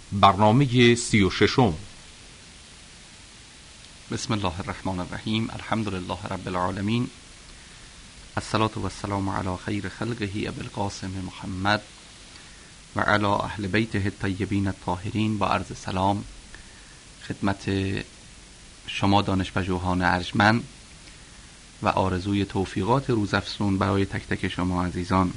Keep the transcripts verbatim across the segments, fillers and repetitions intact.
برنامه سی و ششم. بسم الله الرحمن الرحیم. الحمد لله رب العالمین. الصلاة و السلام علی خیر خلقه ابی القاسم محمد و علی اهل بیته الطیبین الطاهرین. با عرض سلام خدمت شما دانشپژوهان ارجمند و آرزوی توفیقات روزافزون برای تک تک شما عزیزان.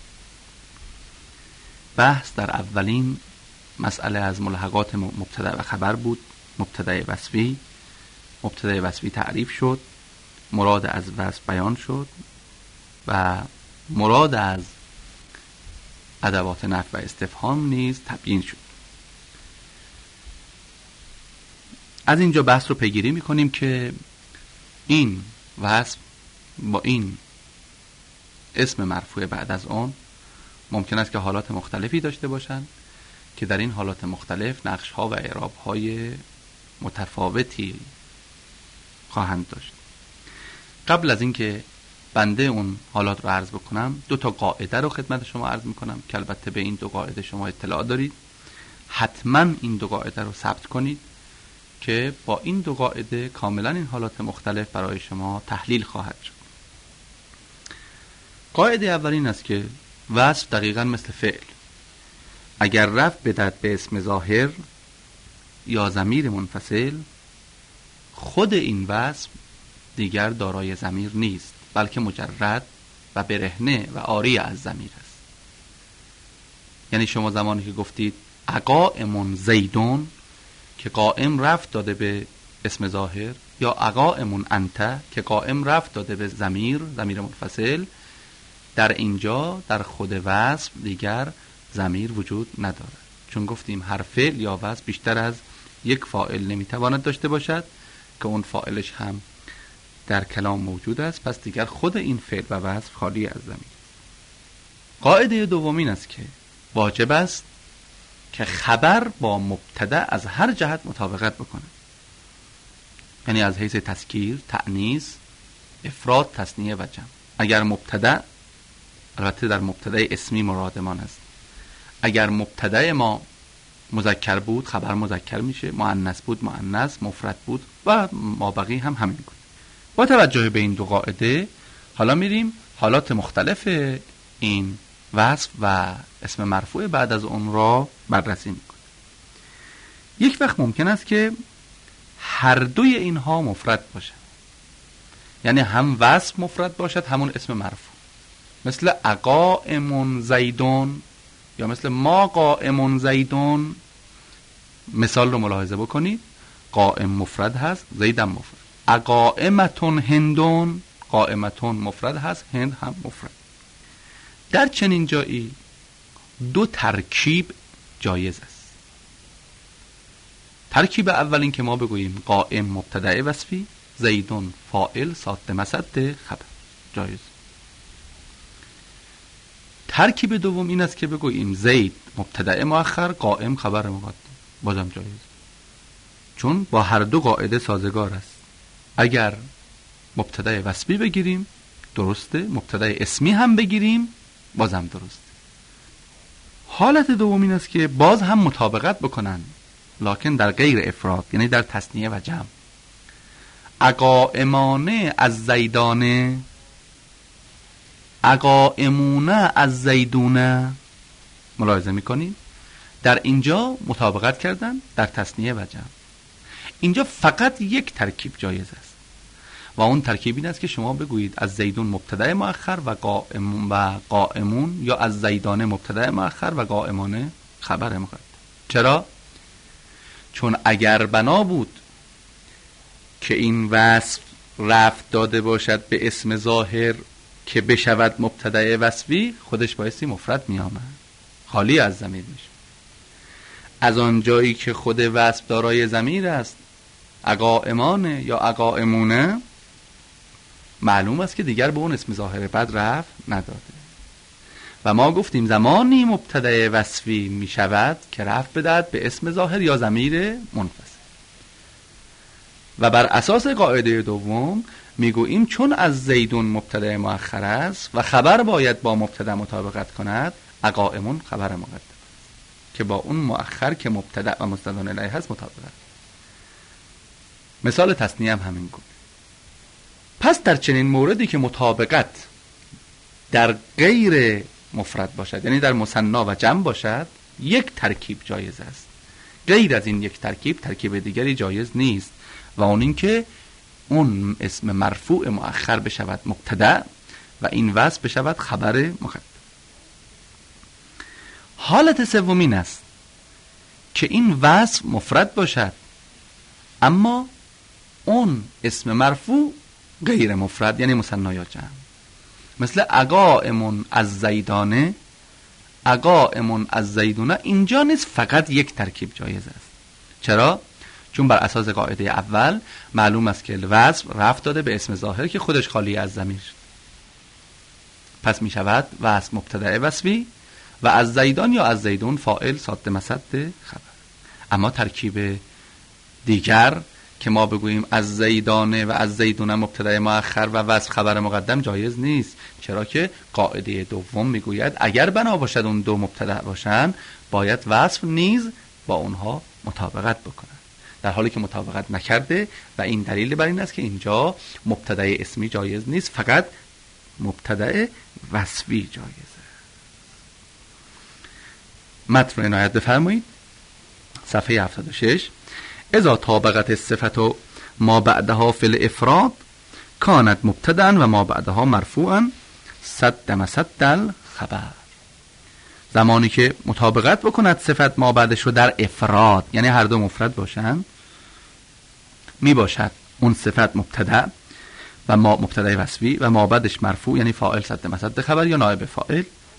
بحث در اولین مسئله از ملحقات مبتدا و خبر بود. مبتدا وصفی مبتدا وصفی تعریف شد، مراد از وصف بیان شد و مراد از ادوات نفی و استفهام نیز تبیین شد. از اینجا بحث رو پیگیری می‌کنیم که این وصف با این اسم مرفوع بعد از آن ممکن است که حالات مختلفی داشته باشند که در این حالات مختلف نقش‌ها و اعراب‌های متفاوتی خواهند داشت. قبل از اینکه بنده اون حالات رو عرض بکنم، دو تا قاعده رو خدمت شما عرض میکنم که البته به این دو قاعده شما اطلاع دارید. حتما این دو قاعده رو ثبت کنید که با این دو قاعده کاملا این حالات مختلف برای شما تحلیل خواهد شد. قاعده اولین است که وصف دقیقاً مثل فعل، اگر رفت بدهد به اسم ظاهر یا ضمیر منفصل، خود این وصف دیگر دارای ضمیر نیست، بلکه مجرد و برهنه و عاری از ضمیر است. یعنی شما زمانی که گفتید اقائم زیدون که قائم رفت داده به اسم ظاهر، یا اقائم انت که قائم رفت داده به ضمیر ضمیر منفصل، در اینجا در خود وصف دیگر ضمیر وجود ندارد، چون گفتیم هر فعل یا وصف بیشتر از یک فاعل نمیتواند داشته باشد که اون فاعلش هم در کلام موجود است. پس دیگر خود این فعل و وصف خالی از ضمیر. قاعده دومین است که واجب است که خبر با مبتدا از هر جهت مطابقت بکنه، یعنی از حیث تذکیر، تأنیث، افراد، تثنیه و جمع. اگر مبتدا، البته در مبتدای اسمی مرادمان است، اگر مبتدای ما مذکر بود خبر مذکر میشه، مؤنث بود مؤنث، مفرد بود و مابقی هم همین بود. با توجه به این دو قاعده حالا میریم حالات مختلف این وصف و اسم مرفوع بعد از اون را بررسی میکنیم. یک وقت ممکن است که هر دوی اینها مفرد باشه، یعنی هم وصف مفرد باشد همون اسم مرفوع، مثل اقائم زیدون یا مثل ما قائم زیدون. مثال رو ملاحظه بکنید، قائم مفرد هست، زیدم مفرد. اقائمتون هندون، قائمتون مفرد هست، هند هم مفرد. در چنین جایی دو ترکیب جایز است. ترکیب اول این که ما بگوییم قائم مبتدا وصفی، زیدون فاعل ساده مسد خبر، جایز. ترکیب دوم این است که بگوییم زید مبتدا مؤخر، قائم خبر مقدم، بازم جایز، چون با هر دو قاعده سازگار است. اگر مبتدا وصفی بگیریم درسته، مبتدا اسمی هم بگیریم بازم درسته. حالت دوم این است که باز هم مطابقت بکنن، لکن در غیر افراد، یعنی در تثنیه و جمع. اقائمانه از زیدانه، اقائمونه از زیدونه. ملاحظه میکنید در اینجا مطابقت کردن در تثنیه و جمع. اینجا فقط یک ترکیب جایز است و اون ترکیب این است که شما بگویید از زیدون مبتدا مؤخر و قائم و قائمون، یا از زیدانه مبتدا مؤخر و قائمانه خبر مقدم. چرا؟ چون اگر بنا بود که این وصف رفت داده باشد به اسم ظاهر که بشود مبتدا وصفی، خودش بایستی مفرد می آمد، خالی از ضمیر میشه. از آن جایی که خود وصف دارای ضمیر است، اقائمانه یا اقائمونه، معلوم است که دیگر به اون اسم ظاهر بعد رفت نداده. و ما گفتیم زمانی مبتدا وصفی می شود که رفت بدهد به اسم ظاهر یا ضمیر منفصل. و بر اساس قاعده دوم میگوییم چون از زیدون مبتدا مؤخر است و خبر باید با مبتدا مطابقت کند، اقائمون خبر مقدم. که با اون مؤخر که مبتدا و مستند الیه هست مطابقت. مثال تثنیه هم همین گونه. پس در چنین موردی که مطابقت در غیر مفرد باشد، یعنی در مثنا و جمع باشد، یک ترکیب جایز است. غیر از این یک ترکیب ترکیب دیگری جایز نیست و اون این که اون اسم مرفوع مؤخر بشود مبتدا و این وصف بشود خبر مقدم. حالت سومین است که این وصف مفرد باشد اما اون اسم مرفوع غیر مفرد، یعنی مثنا یا جمع. مثل اقائمون از زیدانه، اقائمون از زیدونه اینجا نیست، فقط یک ترکیب جایز است. چرا؟ چون بر اساس قاعده اول معلوم است که وصف رفع داده به اسم ظاهر که خودش خالی از ضمیر، پس می شود وصف مبتدا وصفی و از زیدان یا از زیدون فاعل ساده مسد خبر. اما ترکیب دیگر که ما بگوییم از زیدانه و از زیدونه مبتدا مؤخر و وصف خبر مقدم جایز نیست، چرا که قاعده دوم میگوید اگر بنا باشد اون دو مبتدا باشن باید وصف نیز با اونها مطابقت بکنه، در حالی که مطابقت نکرده و این دلیل بر این است که اینجا مبتدا اسمی جایز نیست، فقط مبتدا وصفی جایزه. متن رو عنایت بفرمایید. صفحه هفتاد و شش. اذا طابقت الصفة ما بعدها فی الافراد کانت مبتدا و ما بعدها مرفوعا صد مسد الخبر. زمانی که مطابقت بکند صفت ما بعدش رو در افراد، یعنی هر دو مفرد باشن، می باشد اون صفت مبتدا و ما مبتدا وصفی و ما بعدش مرفوع، یعنی فاعل صد مسد خبر یا نائب فاعل.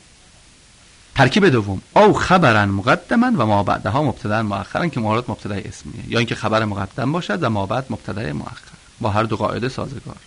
ترکیب دوم او خبرن مقدما و ما بعدها مبتدا مؤخرا که مراد مبتدا اسمیه، یا اینکه خبر مقدم باشد و ما بعد مبتدا مؤخر. با هر دو قاعده سازگار.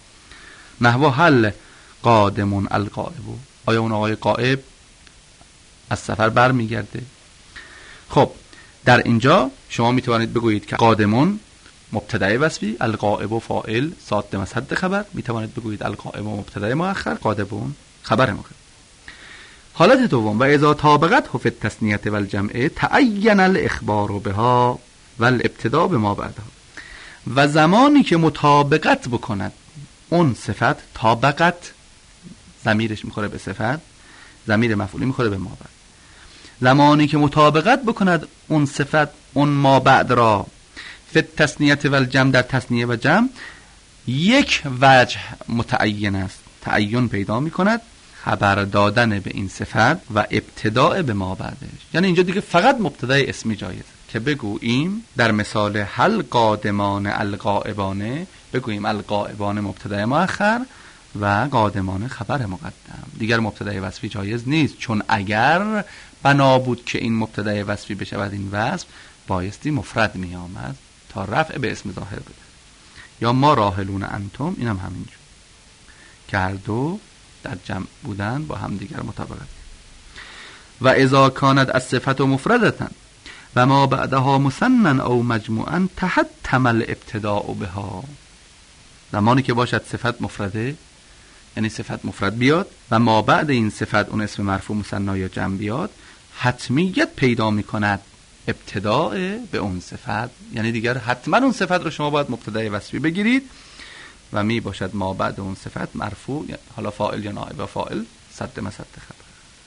نحو حل قادمون الغائب، آیا اون آقای غائب از سفر بر میگرده؟ خب در اینجا شما میتوانید بگویید که قادمون مبتدا وصفی، الغائب فاعل صاد مسد خبر. میتوانید بگویید الغائب مبتدا مؤخر، قادمون خبر مقدم. حالت دوم و اذا طابقت فی التثنیه و الجمع تعین الاخبار بها و الابتداء بما بعدها. و زمانی که مطابقت بکند اون صفت، طابقت ضمیرش میخوره به صفت، ضمیر مفعولی میخوره به ما بعد. زمانی که مطابقت بکند اون صفت اون ما بعد را فی التثنیه و الجمع، در تثنیه و جمع، یک وجه متعین است، تعین پیدا میکند، خبر دادن به این صفت و ابتداء به ما بعدش. یعنی اینجا دیگه فقط مبتدای اسمی جایزه که بگوییم در مثال هل قادمان الغائبانه بگوییم الغائبان مبتدای مؤخر و قادمان خبر مقدم. دیگر مبتدای وصفی جایز نیست، چون اگر بنا بود که این مبتدای وصفی بشود این وصف بایستی مفرد می آمد تا رفع به اسم ظاهر بده. یا ما راحلون انتم، این هم همینجور که هر دو در جمع بودن با هم دیگر مطابقت. و اذا کانت الصفة مفردة و ما بعدها مثنى او مجموعا تحتم الابتداء بها. زمانی که باشد صفت مفرده، یعنی صفت مفرد بیاد و ما بعد این صفت اون اسم مرفوع مثنی یا جمع بیاد، حتمیت پیدا میکند ابتداء به اون صفت، یعنی دیگر حتما اون صفت رو شما باید مبتدای وصفی بگیرید و می باشد ما بعد اون صفت مرفوع، حالا فاعل یا نائب فاعل صد مسد خبر.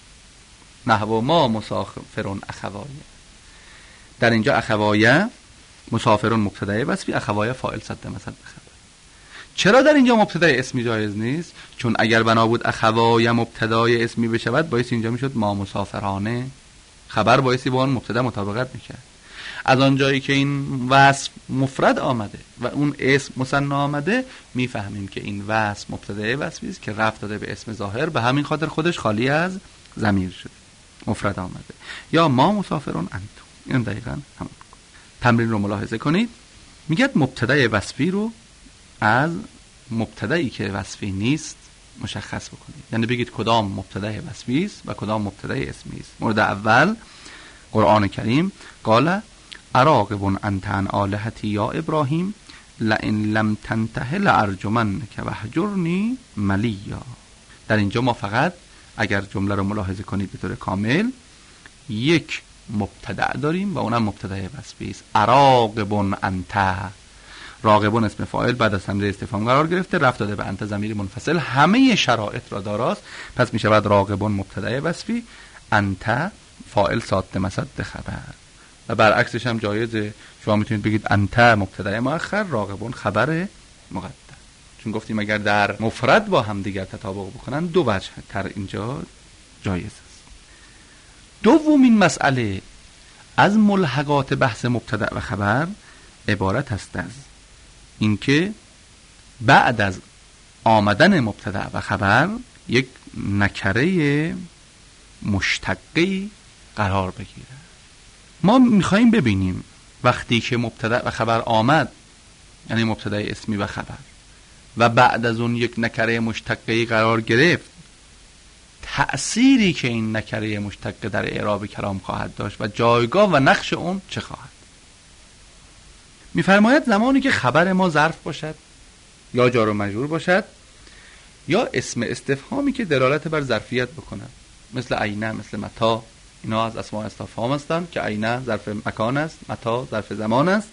نحو ما مسافرون اخوایه. در اینجا اخوایه مسافرون مبتدای وصفی، اخوایه فاعل صد مسد خبر. چرا در اینجا مبتدای اسمی جایز نیست؟ چون اگر بنا بود اخوایه مبتدای اسمی بشود بایستی اینجا میشد ما مسافرانه، خبر بایستی با اون مبتدا مطابقت میکرد. از آنجایی که این وصف مفرد آمده و اون اسم مثنی آمده، میفهمیم که این وصف مبتدای وصفی است که رفع داده به اسم ظاهر، به همین خاطر خودش خالی از ضمیر شده، مفرد آمده. یا ما مسافرون انتم، این دقیقاً همون. تمرین رو ملاحظه کنید. میگه مبتدای وصفی رو از مبتدایی که وصفی نیست مشخص بکنید، یعنی بگید کدام مبتدای وصفی است و کدام مبتدای اسمی است. مورد اول قرآن کریم قال اراغب انت عن آلهتی یا ابراهیم لئن لم تنته لارجمنک واهجرنی ملیا. در اینجا ما فقط اگر جمله رو ملاحظه کنید به طور کامل یک مبتدأ داریم و اونم مبتدأ وصفی است. اراقبون انت، راقبون اسم فاعل بعد از همزه استفهام قرار گرفته، رفت داده به انت ضمیر منفصل، همه شرایط را داراست، پس میشه بعد راقبون مبتدأ وصفی، انت فاعل صاد مصد خبر. و برعکسش هم جایزه، شما میتونید بگید انت مبتدأ مؤخر، راقبون خبر مقدم، چون گفتیم اگر در مفرد با هم دیگر تطابق بکنن دو وجه تر اینجا جایز است. دومین مسئله از ملحقات بحث مبتدأ و خبر عبارت است از اینکه بعد از آمدن مبتدأ و خبر یک نکره مشتقی قرار بگیره. ما میخواییم ببینیم وقتی که مبتدأ و خبر آمد، یعنی مبتدأ اسمی و خبر، و بعد از اون یک نکره مشتقی قرار گرفت، تأثیری که این نکره مشتقه در اعراب کلام خواهد داشت و جایگاه و نقش اون چه خواهد. میفرماید زمانی که خبر ما ظرف باشد یا جار و مجرور باشد یا اسم استفهامی که دلالت بر ظرفیت بکنه، مثل عینه، مثل متا، اینا از اسماء استفهام هستند که عینه ظرف مکان است، متا ظرف زمان است،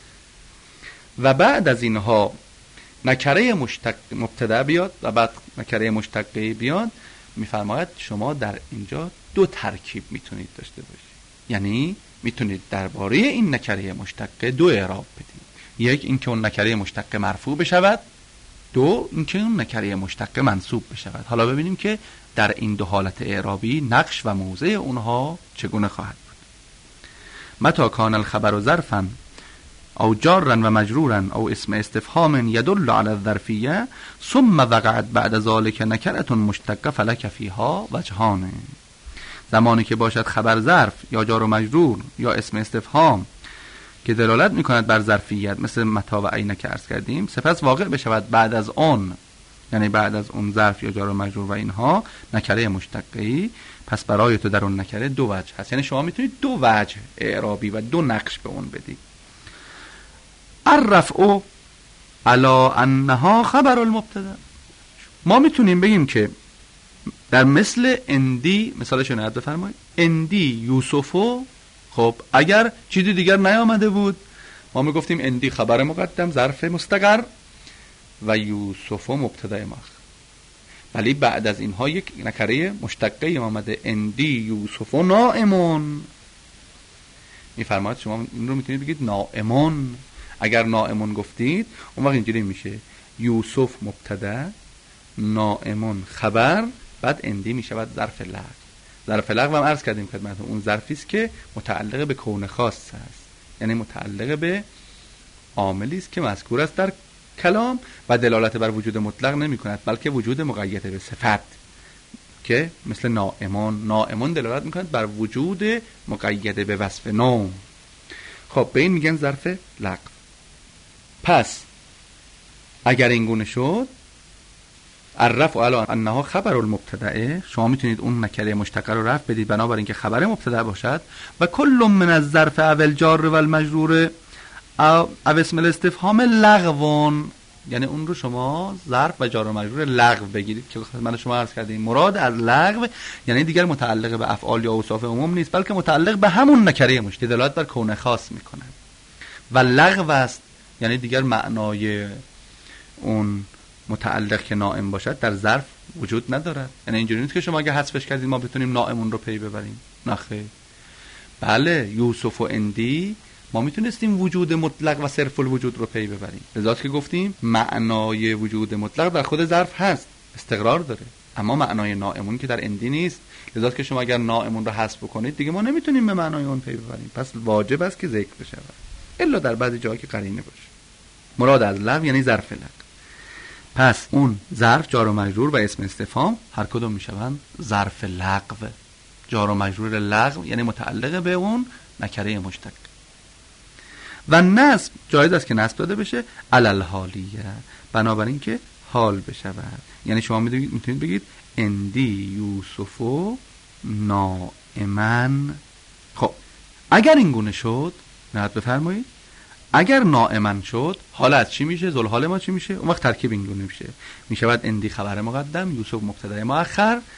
و بعد از اینها نکره مشتق مبتدا بیاد و بعد نکره مشتقه بیاد، میفرماید شما در اینجا دو ترکیب میتونید داشته باشید. یعنی میتونید درباره این نکره مشتقه دو اعراب بدید، یک اینکه اون نکره مشتقه مرفوع بشود، دو اینکه اون نکره مشتقه منصوب بشود. حالا ببینیم که در این دو حالت اعرابی نقش و موضع اونها چگونه خواهد بود. متى کان الخبر ظرفا او جارا و مجرورا او اسم استفهام يدل على الظرفیه ثم وقعت بعد ذلك نکره مشتقه فلک فیها وجهان. زمانی که باشد خبر ظرف یا جار و مجرور یا اسم استفهام که دلالت میکند بر ظرفیت، مثل متا و عینه که عرض کردیم، سپس واقع بشود بعد از اون، یعنی بعد از اون ظرف یا جار و مجرور و اینها، نکره مشتقه‌ای، پس برای تو در اون نکره دو وجه هست. یعنی شما میتونید دو وجه اعرابی و دو نقش به اون بدید. الرفع علی انها خبر المبتدا، ما میتونیم بگیم که در مثل اندی، مثالش رو نهاد بفرمایید، اندی یوسفو، خب اگر چیزی دیگر نیامده بود ما میگفتیم اندی خبر مقدم ظرف مستقر و یوسفو مبتدا مؤخر، ولی بعد از اینها یک نکره مشتقه آمده، اندی یوسفو نائمون، میفرماید شما این رو میتونید بگید نائمون. اگر نائمون گفتید اون وقت اینجوری میشه یوسف مبتدا، نائمون خبر، بعد اندی میشود ظرف لغو. ظرف لغو هم عرض کردیم خدمتتون اون ظرفی است که متعلق به کون خاص است، یعنی متعلق به عاملی است که مذکور است در کلام و دلالت بر وجود مطلق نمی کند، بلکه وجود مقید به صفت، که مثل نائمون، نائمون دلالت می کند بر وجود مقید به وصف نوم. خب به این میگن ظرف لغو. پس اگر این گونه شد، الرفع علی انها خبر المبتدا، شما میتونید اون نکره مشتقه رو رفع بدید بنابراین که خبر مبتدا باشد، و کل من الظرف او الجار و المجرور او اسم الاستفهام لغوان، یعنی اون رو شما ظرف و جار و مجرور لغو بگیرید که من شما عرض کردیم مراد از لغو یعنی دیگر متعلق به افعال یا اوصاف عموم نیست، بلکه متعلق به همون نکره مشتقه دلالت بر کون خاص میکنه. و لغو است یعنی دیگر معنای اون متعلق که نائم باشد در ظرف وجود ندارد. یعنی اینجوری نیست که شما اگه حذفش کردید ما بتونیم نائمون رو پی ببریم، نه خیر. بله یوسف و اندی ما میتونستیم وجود مطلق و صرف الوجود رو پی ببریم، لذا که گفتیم معنای وجود مطلق در خود ظرف هست، استقرار داره، اما معنای نائمون که در اندی نیست، لذا که شما اگر نائمون رو حذف بکنید دیگه ما نمیتونیم به معنای اون پی ببریم، پس واجب است که ذکر بشه، الا در بعضی جاها که قرینه باشه. مراد از لغو یعنی ظرف لغو. پس اون ظرف جار و مجرور و اسم استفهام هر کدوم میشوند ظرف لغو. جار و مجرور لغو یعنی متعلق به اون نکره مشتق. و نصب جایز است که نصب داده بشه علل حالیه، بنابراین که حال بشود. یعنی شما میتونید بگید اندی یوسفو نائمن. خب اگر این گونه شد نهاد بفرمایید، اگر نائمن شد حال از چی میشه؟ ذوالحال ما چی میشه؟ اون وقت ترکیب این گونه میشه، میشود اندی خبر مقدم، یوسف مبتدا مؤخر،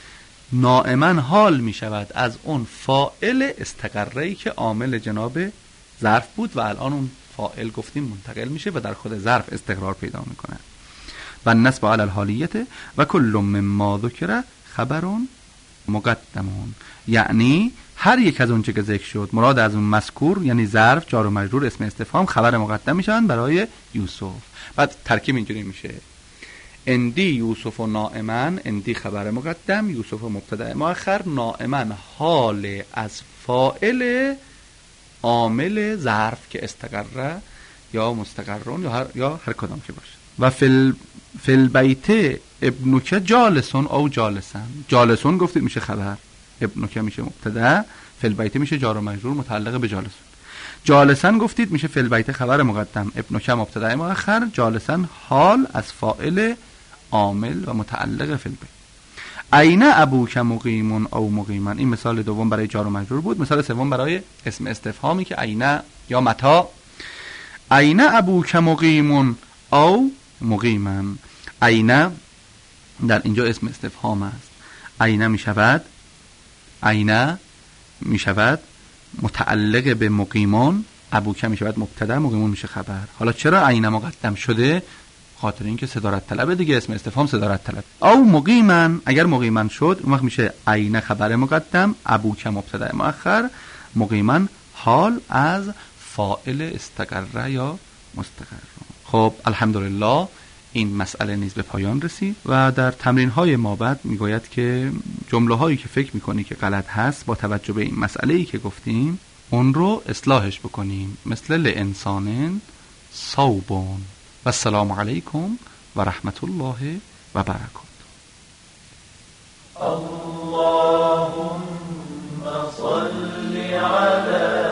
نائما حال می شود از اون فاعل استقره‌ای که عامل جناب ظرف بود و الان اون فاعل گفتیم منتقل میشه و در خود ظرف استقرار پیدا میکنه. و نصب علی الحالیت و کل مما ذکر خبرون مقدمون، یعنی هر یک از اون چه که ذکر شد مراد از اون مذکور یعنی ظرف، جار و مجرور، اسم استفهام، خبر مقدم میشن برای یوسف. بعد ترکیب اینجوری میشه: اندی یوسف و نائمن، اندی خبر مقدم، یوسف و مبتدا مؤخر، نائمن حال از فاعل عامل ظرف که استقره یا مستقرون یا هر یا هر کدام که باشه. و فل فل بیت ابنک جالسون او جالسن، جالسون گفتید میشه خبر، ابنک میشه مبتدا، فل بیت میشه جار و مجرور متعلق به جالسون. جالسن گفتید میشه فل بیت خبر مقدم، ابنک مبتدا مؤخر، جالسن حال از فاعل عامل و متعلق فل بیت. عین ابوک مقیمون او مقیمن، این مثال دوم برای جار و مجرور بود. مثال سوم برای اسم استفهامی که عین یا متا. عین ابوک مقیمون او مقیمن، عین در اینجا اسم استفهام است. عین می شود عین می شود متعلق به مقیمون، ابوک می شود مبتدا، مقیمون میشه خبر. حالا چرا عین مقدم شده؟ خاطر اینکه صدارت طلبه دیگه، اسم استفهام صدارت طلب. او مقیمن، اگر مقیمن شد اون وقت میشه عین خبر مقدم، ابوک مبتدا مؤخر، مقیمن حال از فاعل استقره یا مستقر. خب الحمدلله این مسئله نیز به پایان رسید و در تمرین های ما بعد میگوید که جمله هایی که فکر میکنی که غلط هست با توجه به این مسئله ای که گفتیم اون رو اصلاحش بکنیم، مثل لانسان صوبون. و السلام علیکم و رحمت الله و برکاته. اللهم صل علی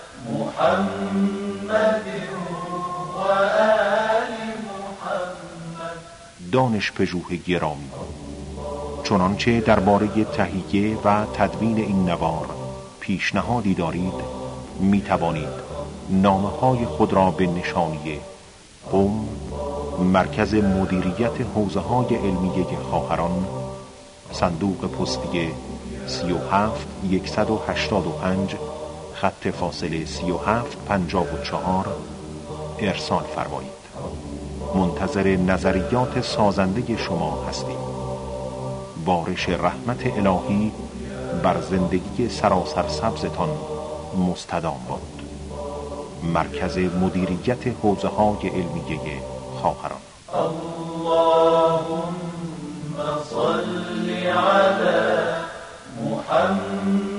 محمد و آل محمد. دانش پژوه گرامی، چنانچه درباره تهیه و تدوین این نوار پیشنهادی دارید می توانید نامه های خود را به نشانیه قم، مرکز مدیریت حوزه های علمیه خواهران، صندوق پستی سی و هفت صد و هشتاد و پنج، خط فاصله سی و هفت پنجاه و چهار ارسال فرمایید. منتظر نظریات سازنده شما هستیم. بارش رحمت الهی بر زندگی سراسر سبزتان مستدام باد. مرکز مدیریت حوزه های علمیه خواهران. اللهم صل علی محمد